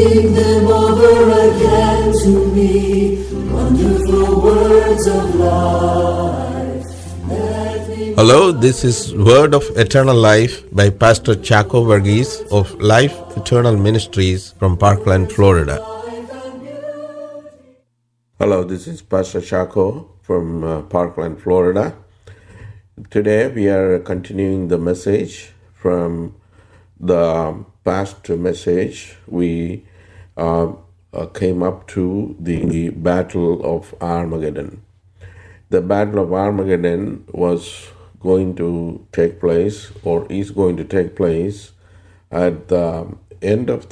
Sing them over again to me, wonderful words of life. Hello, this is Word of Eternal Life by Pastor Chaco Verghese of Life Eternal Ministries from Parkland, Florida. Hello, this is Pastor Chaco from Parkland, Florida. Today we are continuing the message from the past message. We came up to the Battle of Armageddon. The Battle of Armageddon was going to take place, or is going to take place, at the end of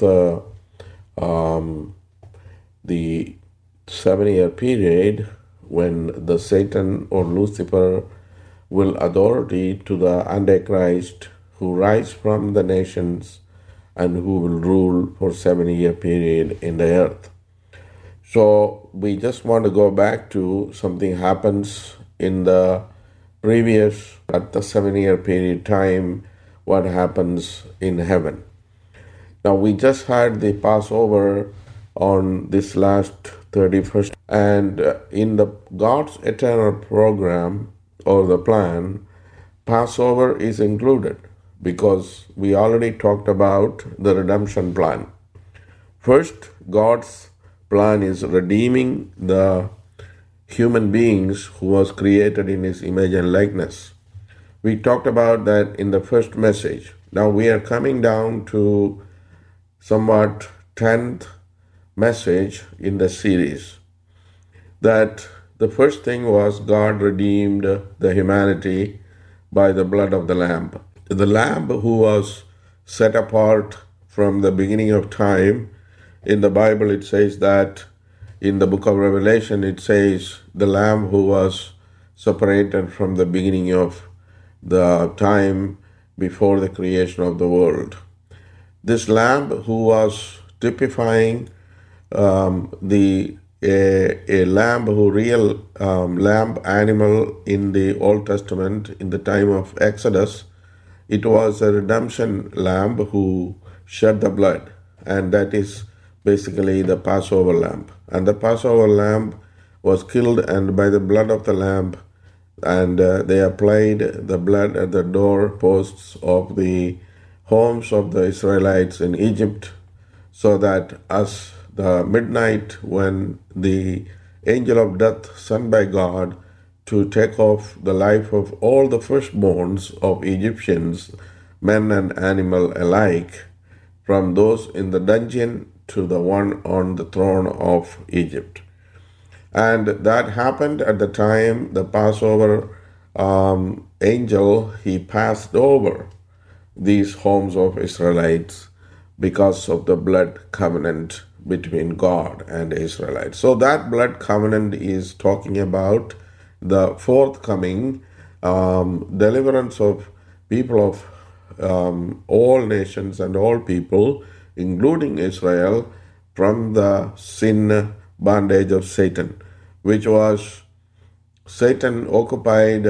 the 7-year period, when the Satan or Lucifer will authority to the Antichrist, who rise from the nations and who will rule for 7-year period in the earth. So we just want to go back to something happens in the previous, at the 7-year period time, what happens in heaven. Now we just had the Passover on this last 31st, and in the God's eternal program or the plan, Passover is included because we already talked about the redemption plan. First, God's plan is redeeming the human beings who was created in His image and likeness. We talked about that in the first message. Now we are coming down to somewhat 10th message in the series. That the first thing was God redeemed the humanity by the blood of the Lamb. The Lamb who was set apart from the beginning of time. In the Bible it says that, in the book of Revelation it says, the Lamb who was separated from the beginning of the time before the creation of the world. This Lamb who was typifying a lamb who real lamb animal in the Old Testament in the time of Exodus. It was a redemption lamb who shed the blood, and that is basically the Passover lamb. And the Passover lamb was killed, and by the blood of the lamb, and they applied the blood at the doorposts of the homes of the Israelites in Egypt, so that as the midnight, when the angel of death sent by God to take off the life of all the firstborns of Egyptians, men and animal alike, from those in the dungeon to the one on the throne of Egypt. And that happened at the time the Passover angel, he passed over these homes of Israelites because of the blood covenant between God and the Israelites. So that blood covenant is talking about the forthcoming deliverance of people of all nations and all people, including Israel, from the sin bondage of Satan, which was Satan occupied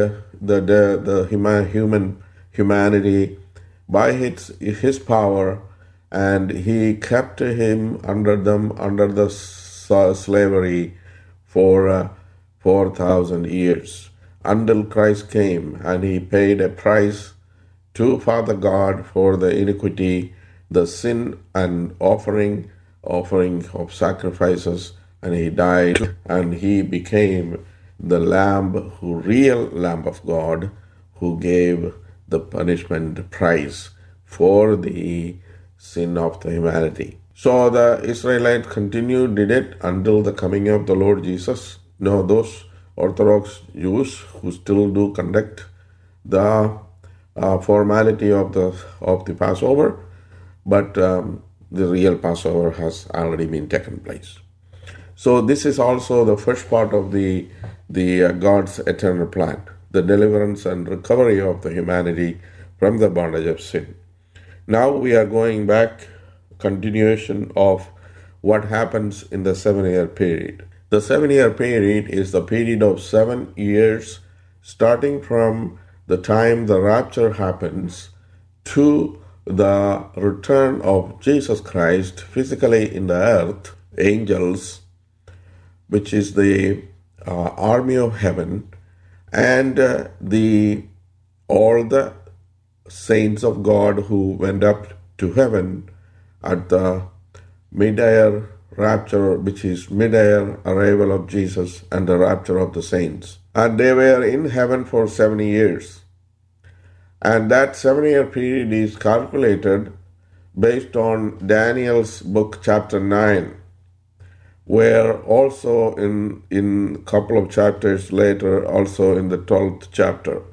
the humanity by his power, and he kept him under the slavery for 4,000 years until Christ came, and he paid a price to Father God for the iniquity, the sin, and offering of sacrifices, and he died, and he became the Lamb, real Lamb of God, who gave the punishment price for the sin of the humanity. So the Israelites continued, did it until the coming of the Lord Jesus. Now those Orthodox Jews who still do conduct the formality of the Passover, but the real Passover has already been taken place. So this is also the first part of the God's eternal plan, the deliverance and recovery of the humanity from the bondage of sin. Now we are going back, continuation of what happens in the 7-year period. The 7-year period is the period of 7 years, starting from the time the rapture happens to the return of Jesus Christ physically in the earth, angels, which is the army of heaven, and the all the saints of God who went up to heaven at the mid-air rapture, which is mid-air arrival of Jesus and the rapture of the saints. And they were in heaven for 70 years. And that 7-year period is calculated based on Daniel's book, chapter 9, where also in a couple of chapters later, also in the 12th chapter.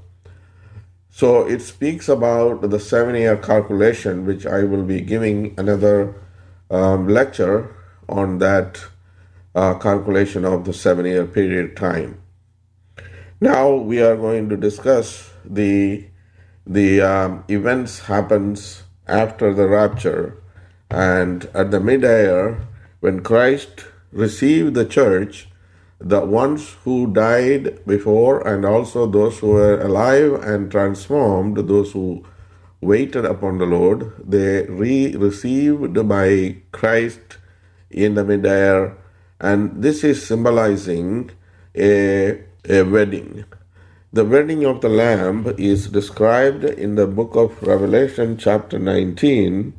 So it speaks about the 7-year calculation, which I will be giving another lecture on that calculation of the 7-year period time. Now we are going to discuss the events happens after the rapture and at the mid-air when Christ received the church. The ones who died before and also those who were alive and transformed, those who waited upon the Lord, they received by Christ in the mid-air, and this is symbolizing a wedding. The wedding of the Lamb is described in the book of Revelation chapter 19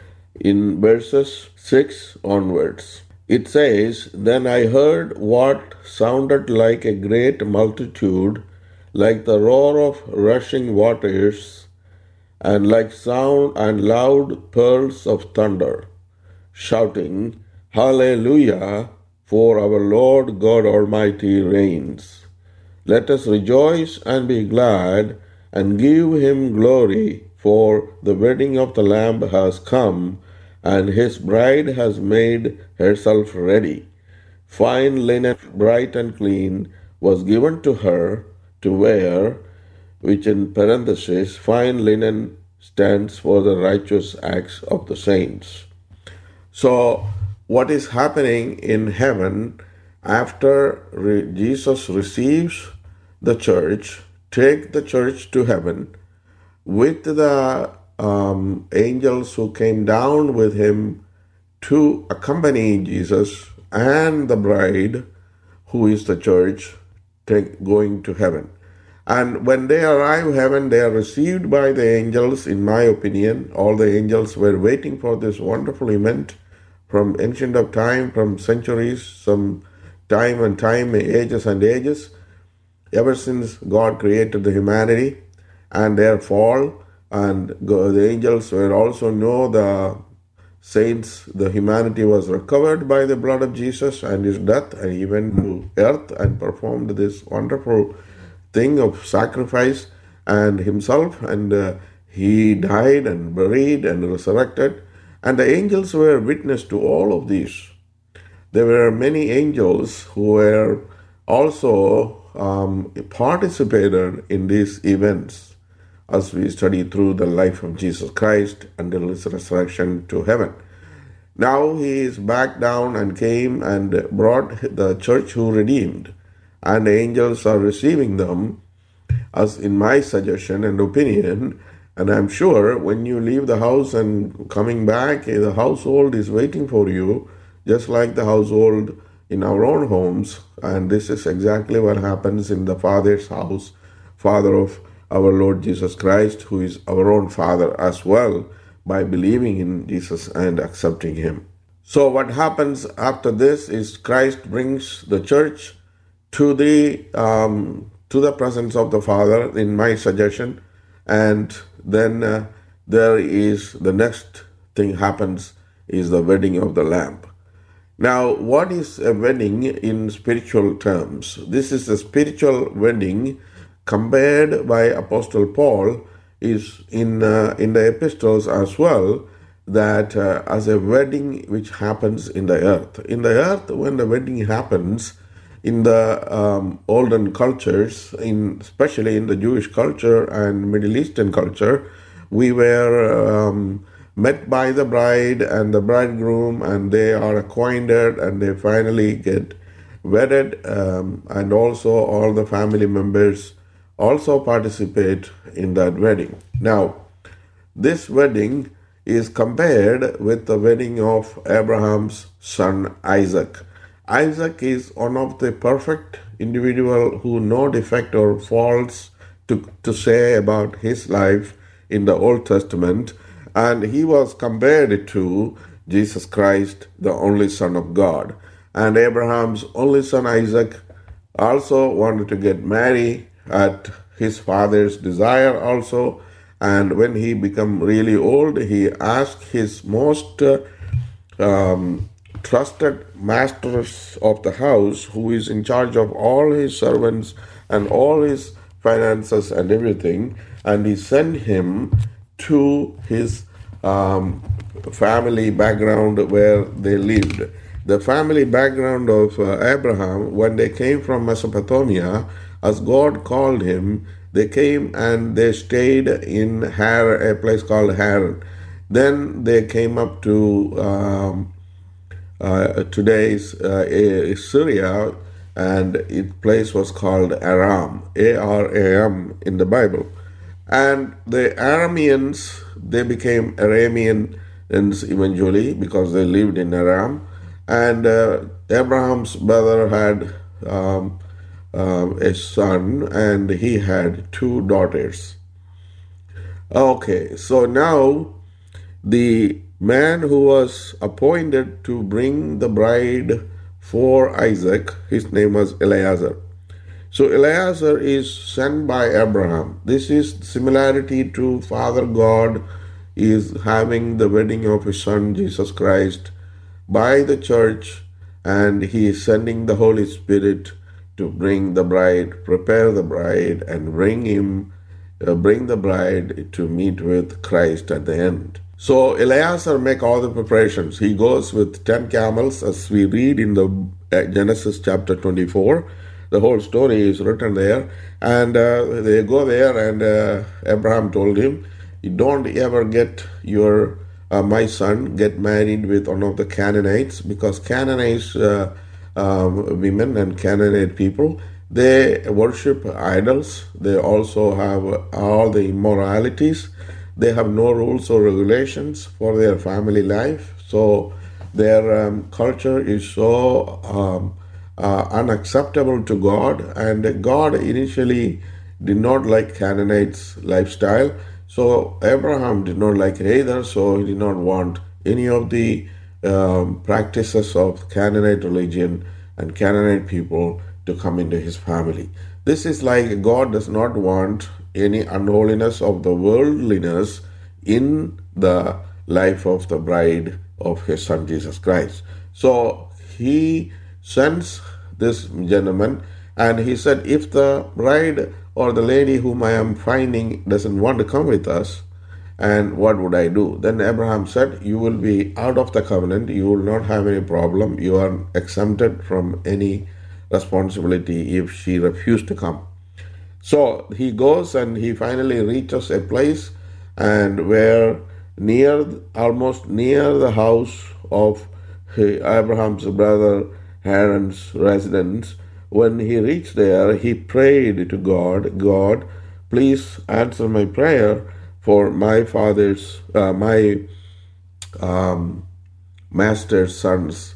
in verses 6 onwards. It says, "Then I heard what sounded like a great multitude, like the roar of rushing waters, and like sound and loud peals of thunder, shouting, Hallelujah, for our Lord God Almighty reigns. Let us rejoice and be glad and give him glory, for the wedding of the Lamb has come, and his bride has made herself ready. Fine linen, bright and clean, was given to her to wear, which in parenthesis, fine linen stands for the righteous acts of the saints." So, what is happening in heaven after Jesus receives the church, take the church to heaven with the angels who came down with him to accompany Jesus and the bride, who is the church, going to heaven. And when they arrive heaven, they are received by the angels. In my opinion, all the angels were waiting for this wonderful event from ancient of time, from centuries, some time and time, ages and ages, ever since God created the humanity and their fall. And the angels were also know the saints, the humanity was recovered by the blood of Jesus and his death, and he went to earth and performed this wonderful thing of sacrifice and himself, and he died and buried and resurrected, and the angels were witness to all of these. There were many angels who were also participated in these events as we study through the life of Jesus Christ until his resurrection to heaven. Now he is back down and came and brought the church who redeemed, and the angels are receiving them, as in my suggestion and opinion. And I'm sure when you leave the house and coming back, the household is waiting for you, just like the household in our own homes. And this is exactly what happens in the Father's house, Father of our Lord Jesus Christ, who is our own Father as well, by believing in Jesus and accepting him. So what happens after this is Christ brings the church to the presence of the Father, in my suggestion, and then there is the next thing happens is the wedding of the Lamb. Now, what is a wedding in spiritual terms? This is a spiritual wedding compared by Apostle Paul is in the epistles as well, that as a wedding which happens in the earth. In the earth, when the wedding happens, in the olden cultures, especially in the Jewish culture and Middle Eastern culture, we were met by the bride and the bridegroom, and they are acquainted and they finally get wedded, and also all the family members also participate in that wedding. Now, This wedding is compared with the wedding of Abraham's son Isaac. Isaac is one of the perfect individual who no defect or faults to say about his life in the Old Testament, and he was compared to Jesus Christ, the only Son of God. And Abraham's only son Isaac also wanted to get married at his father's desire also, and when he became really old, he asked his most trusted masters of the house, who is in charge of all his servants and all his finances and everything, and he sent him to his family background where they lived. The family background of Abraham, when they came from Mesopotamia, as God called him, they came and they stayed in a place called Haran. Then they came up to today's Syria, and its place was called Aram, Aram in the Bible. And the Arameans, they became Arameans eventually because they lived in Aram. And Abraham's brother had a son, and he had two daughters. Okay, so now the man who was appointed to bring the bride for Isaac, his name was Eliezer. So Eliezer is sent by Abraham. This is similarity to Father God is having the wedding of his son Jesus Christ by the church, and he is sending the Holy Spirit to bring the bride, prepare the bride, and bring the bride to meet with Christ at the end. So Eliezer make all the preparations. He goes with 10 camels, as we read in the Genesis chapter 24. The whole story is written there, and they go there, and Abraham told him, "You don't ever get my son get married with one of the Canaanites, because Canaanites women and Canaanite people, they worship idols. They also have all the immoralities. They have no rules or regulations for their family life. So their culture is so unacceptable to God, and God initially did not like Canaanites' lifestyle. So Abraham did not like it either, so he did not want any of the practices of Canaanite religion and Canaanite people to come into his family. This is like God does not want any unholiness of the worldliness in the life of the bride of his son Jesus Christ. So he sends this gentleman, and he said, if the bride or the lady whom I am finding doesn't want to come with us, and what would I do? Then Abraham said, you will be out of the covenant, you will not have any problem, you are exempted from any responsibility if she refused to come. So he goes and he finally reaches a place, and where almost near the house of Abraham's brother Haran's residence. When he reached there, he prayed to God, God, please answer my prayer for my master's son's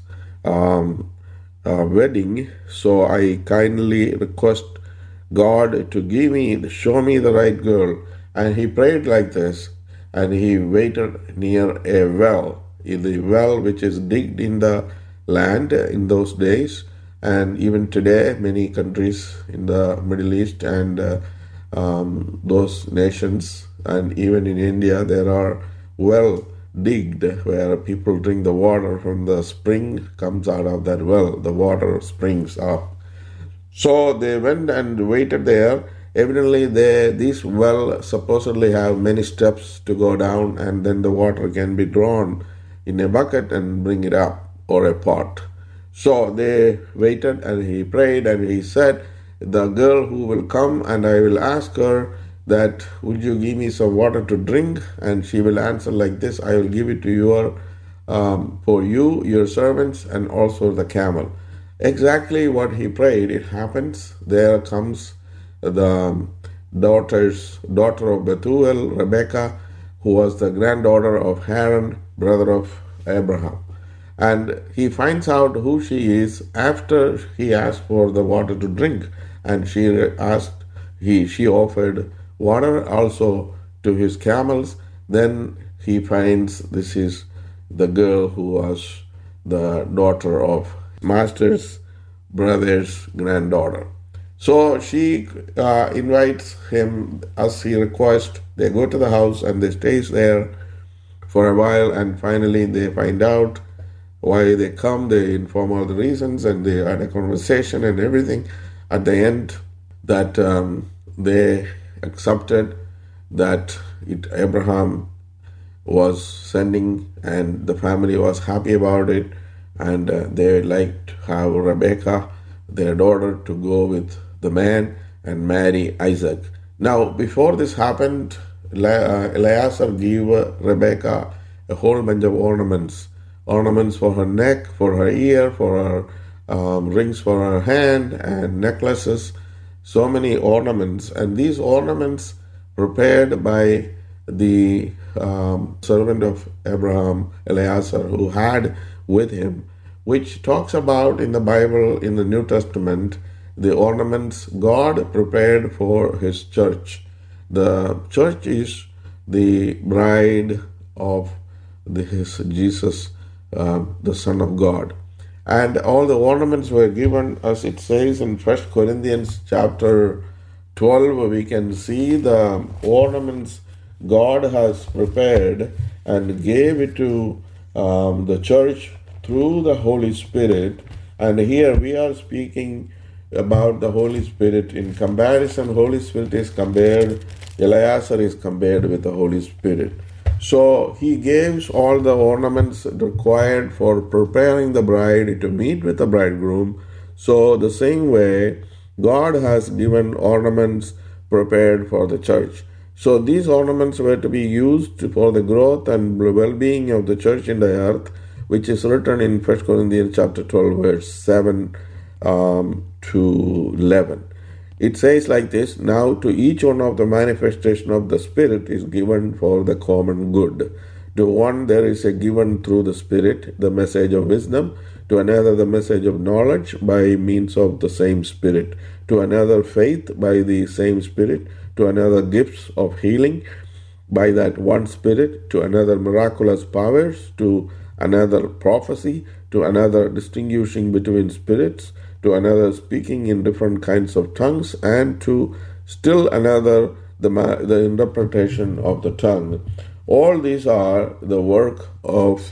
wedding. So I kindly request God to show me the right girl. And he prayed like this, and he waited near a well, in the well which is digged in the land in those days. And even today, many countries in the Middle East and those nations, and even in India, there are well digged where people drink the water from the spring comes out of that well. The water springs up. So they went and waited there. Evidently, these well supposedly have many steps to go down, and then the water can be drawn in a bucket and bring it up, or a pot. So they waited, and he prayed, and he said, the girl who will come, and I will ask her that, would you give me some water to drink? And she will answer like this, I will give it to for you, your servants, and also the camel. Exactly what he prayed, it happens. There comes the daughter of Bethuel, Rebecca, who was the granddaughter of Haran, brother of Abraham. And he finds out who she is after he asked for the water to drink. And she offered water also to his camels. Then he finds this is the girl who was the daughter of master's brother's granddaughter. So she invites him as he requests. They go to the house and they stays there for a while, and finally they find out why they come. They inform all the reasons, and they had a conversation and everything. At the end, that they accepted that Abraham was sending, and the family was happy about it, and they liked to have Rebecca, their daughter, to go with the man and marry Isaac. Now, before this happened, Eleazar gave Rebecca a whole bunch of ornaments for her neck, for her ear, for her rings for her hand, and necklaces, so many ornaments. And these ornaments prepared by the servant of Abraham, Eleazar, who had with him, which talks about in the Bible, in the New Testament, the ornaments God prepared for his church. The church is the bride of his Jesus, the Son of God. And all the ornaments were given, as it says in 1 Corinthians chapter 12, we can see the ornaments God has prepared and gave it to the church through the Holy Spirit. And here we are speaking about the Holy Spirit. In comparison, Holy Spirit is compared, Eleazar is compared with the Holy Spirit. So he gives all the ornaments required for preparing the bride to meet with the bridegroom. So the same way, God has given ornaments prepared for the church. So these ornaments were to be used for the growth and well-being of the church in the earth, which is written in 1 Corinthians chapter 12, verse 7 to 11. It says like this: Now to each one of the manifestation of the Spirit is given for the common good. To one there is a given through the Spirit the message of wisdom, to another the message of knowledge by means of the same Spirit, to another faith by the same Spirit, to another gifts of healing by that one Spirit, to another miraculous powers, to another prophecy, to another distinguishing between spirits, to another speaking in different kinds of tongues, and to still another the interpretation of the tongue. All these are the work of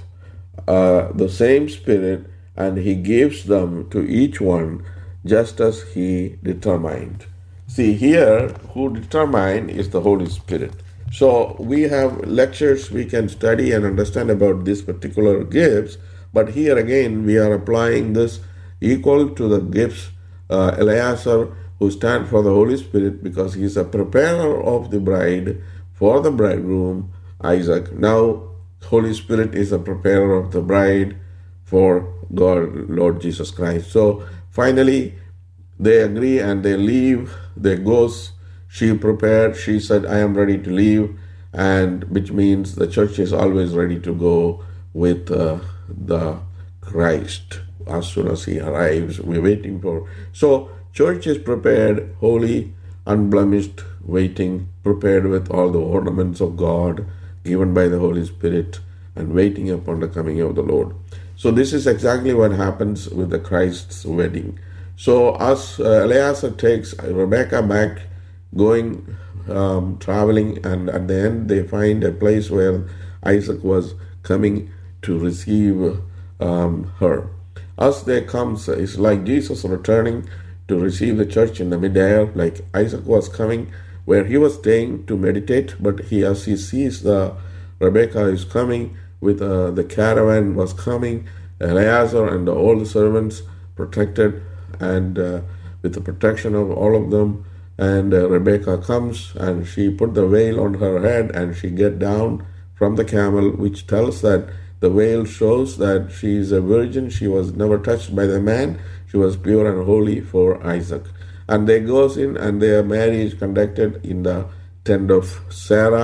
the same Spirit, and He gives them to each one just as He determined. See, here, who determined is the Holy Spirit. So we have lectures we can study and understand about these particular gifts, but here again we are applying this equal to the gifts Eleazar, who stand for the Holy Spirit, because he is a preparer of the bride for the bridegroom Isaac. Now Holy Spirit is a preparer of the bride for God, Lord Jesus Christ. So finally they agree and they leave. They goes. She prepared. She said, I am ready to leave, and which means the church is always ready to go with the Christ as soon as He arrives. We're waiting for. So church is prepared, holy, unblemished, waiting, prepared with all the ornaments of God given by the Holy Spirit, and waiting upon the coming of the Lord. So this is exactly what happens with the Christ's wedding. So as Eleazar takes Rebecca back, going traveling, and at the end they find a place where Isaac was coming to receive her. As they come, it's like Jesus returning to receive the church in the mid-air, like Isaac was coming where he was staying to meditate, but as he sees the Rebecca is coming with the caravan was coming, Eleazar and all the servants protected, and with the protection of all of them, and Rebecca comes and she put the veil on her head and she get down from the camel, which tells that the veil shows that she is a virgin. She was never touched by the man. She was pure and holy for Isaac. And they goes in and their marriage conducted in the tent of Sarah,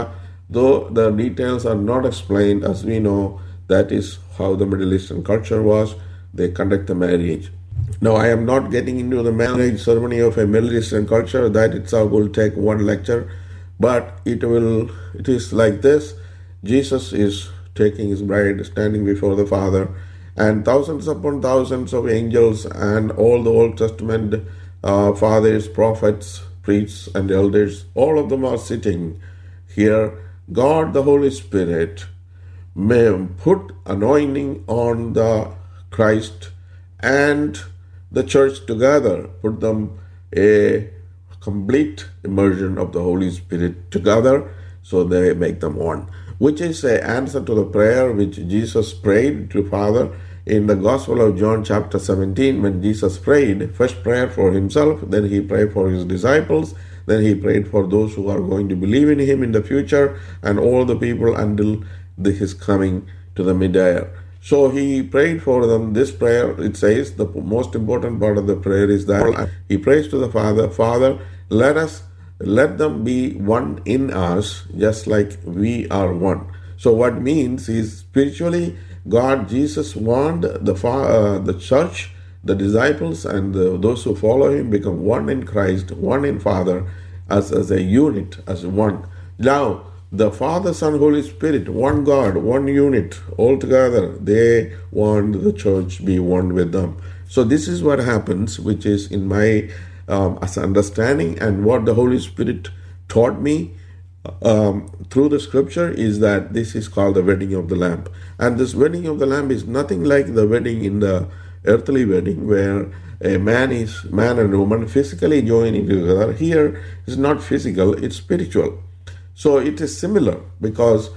Though the details are not explained, as we know, that is how the Middle Eastern culture was. They conduct the marriage. Now, I am not getting into the marriage ceremony of a Middle Eastern culture. That itself will take one lecture, but it will. It is like this: Jesus is taking his bride, standing before the Father, and thousands upon thousands of angels and all the Old Testament fathers, prophets, priests, and elders. All of them are sitting here. God, the Holy Spirit, may put anointing on the Christ and the church together, put them a complete immersion of the Holy Spirit together, so they make them one, which is an answer to the prayer which Jesus prayed to Father in the Gospel of John chapter 17. When Jesus prayed, first prayer for himself, then he prayed for his disciples, then he prayed for those who are going to believe in him in the future, and all the people until his coming to the mid-air. So he prayed for them. This prayer, it says, the most important part of the prayer is that he prays to the Father, Father, let them be one in us, just like we are one. So what means is spiritually, God, Jesus want the church, the disciples, and those who follow him become one in Christ, one in Father, as a unit, as one. Now, the Father, Son, Holy Spirit, one God, one unit, all together, they want the church be one with them. So this is what happens, which is in my as understanding, and what the Holy Spirit taught me through the scripture is that this is called the wedding of the Lamb. And this wedding of the Lamb is nothing like the wedding in the earthly wedding where a man and woman physically joining together. Here is not physical, it's spiritual. So it is similar because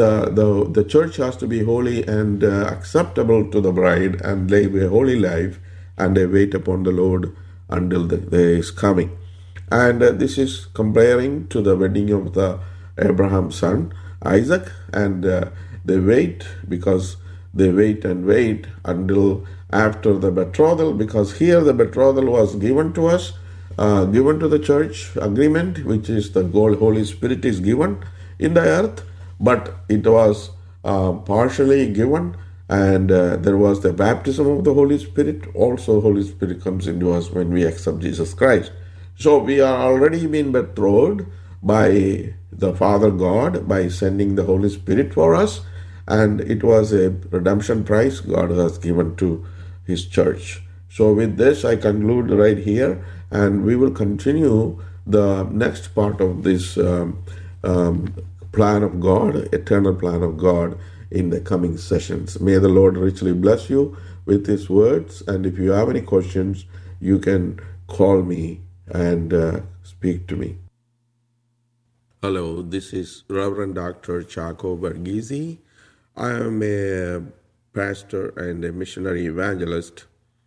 the church has to be holy and acceptable to the bride and live a holy life, and they wait upon the Lord until there is coming. And this is comparing to the wedding of the Abraham's son Isaac, and they wait because they wait and wait until after the betrothal, because here the betrothal was given to us, given to the church agreement, which is the Holy Spirit is given in the earth, but it was partially given, and there was the baptism of the Holy Spirit. Also, Holy Spirit comes into us when we accept Jesus Christ. So we are already been betrothed by the Father God by sending the Holy Spirit for us, and it was a redemption price God has given to his church. So with this, I conclude right here, and we will continue the next part of this plan of God, eternal plan of God, in the coming sessions. May the Lord richly bless you with his words, and if you have any questions, you can call me and speak to me. Hello, this is Reverend Dr. Chaco Bergisi. I am a pastor and a missionary evangelist.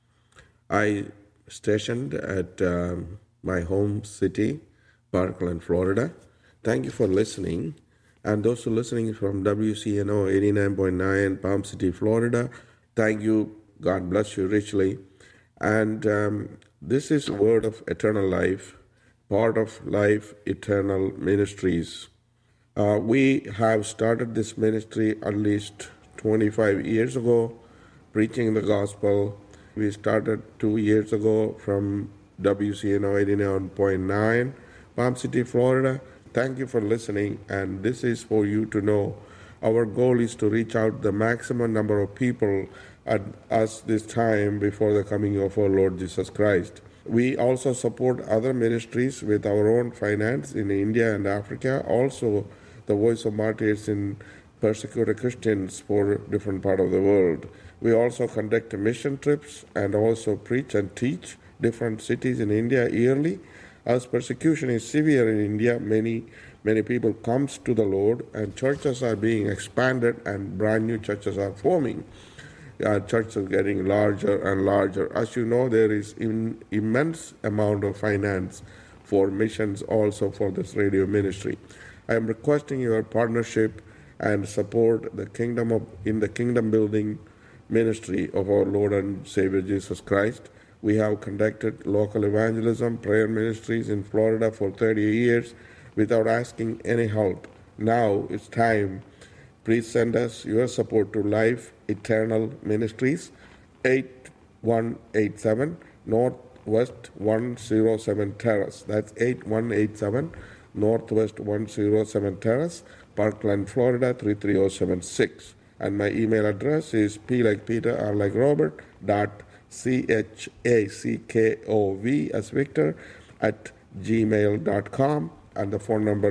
I stationed at my home city, Parkland, Florida. Thank you for listening. And those who are listening from WCNO 89.9 Palm City, Florida, thank you. God bless you richly. And this is Word of Eternal Life, part of Life Eternal Ministries. We have started this ministry at least 25 years ago, preaching the gospel. We started 2 years ago from WCNO 89.9, Palm City, Florida. Thank you for listening, and this is for you to know. Our goal is to reach out the maximum number of people at us this time before the coming of our Lord Jesus Christ. We also support other ministries with our own finance in India and Africa. Also, the Voice of Martyrs in persecuted Christians for different part of the world. We also conduct mission trips and also preach and teach different cities in India yearly. As persecution is severe in India, many people comes to the Lord, and churches are being expanded and brand new churches are forming. Churches are getting larger and larger. As you know, there is immense amount of finance for missions, also for this radio ministry. I am requesting your partnership and support in the kingdom building ministry of our Lord and Savior Jesus Christ. We have conducted local evangelism, prayer ministries in Florida for 30 years without asking any help. Now it's time. Please send us your support to Life Eternal Ministries, 8187 Northwest 107 Terrace. That's 8187 Northwest 107 Terrace, Parkland, Florida 33076. And my email address is p like Peter, r like Robert, CHACKOV as Victor at gmail.com, and the phone number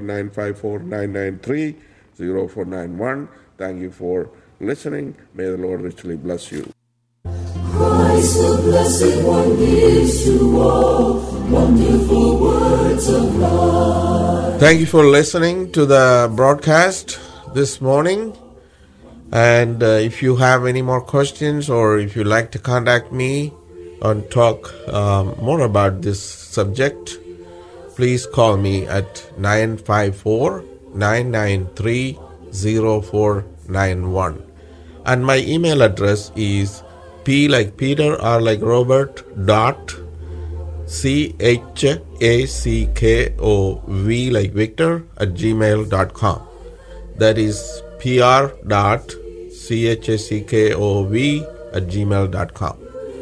954-993-0491. Thank you for listening. May the Lord richly bless you. Christ the Blessed One gives to all wonderful words of life. Thank you for listening to the broadcast this morning. And if you have any more questions, or if you'd like to contact me and talk more about this subject, please call me at 954-993-0491. And my email address is p like Peter, r like Robert, CHACKOV like Victor at gmail.com. That is pr.CHACKOV at gmail.com.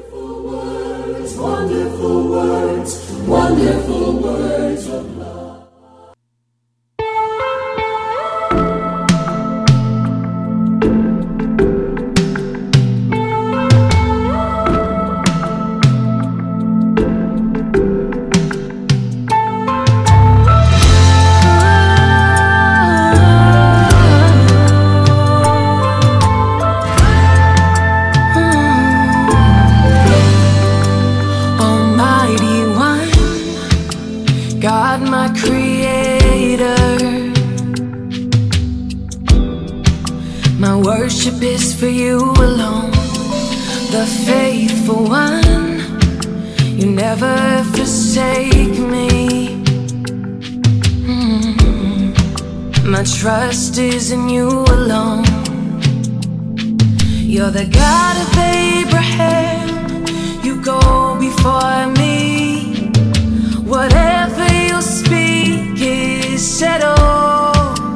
Wonderful words, wonderful words of love. God, my creator, my worship is for you alone, the faithful one. You never forsake me. My trust is in you alone. You're the God of Abraham. You go before me. Whatever you speak is settled.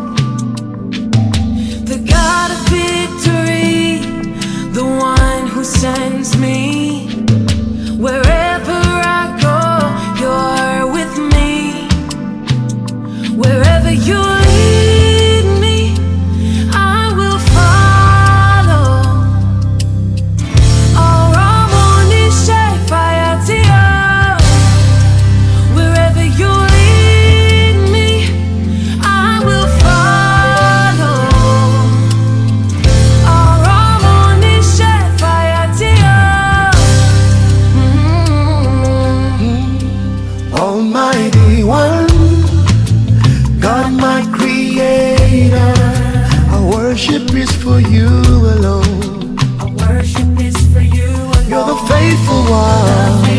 The God of victory, the one who sends me. Wherever I go, you're with me. Wherever you lead me, I will follow. Oh, Ramoni Shefayatio. Wherever you lead me, I will follow. Oh, Ramoni Shefayatio. Almighty One, God my Creator, our worship is for you alone. Our worship is for you alone. You're the faithful one.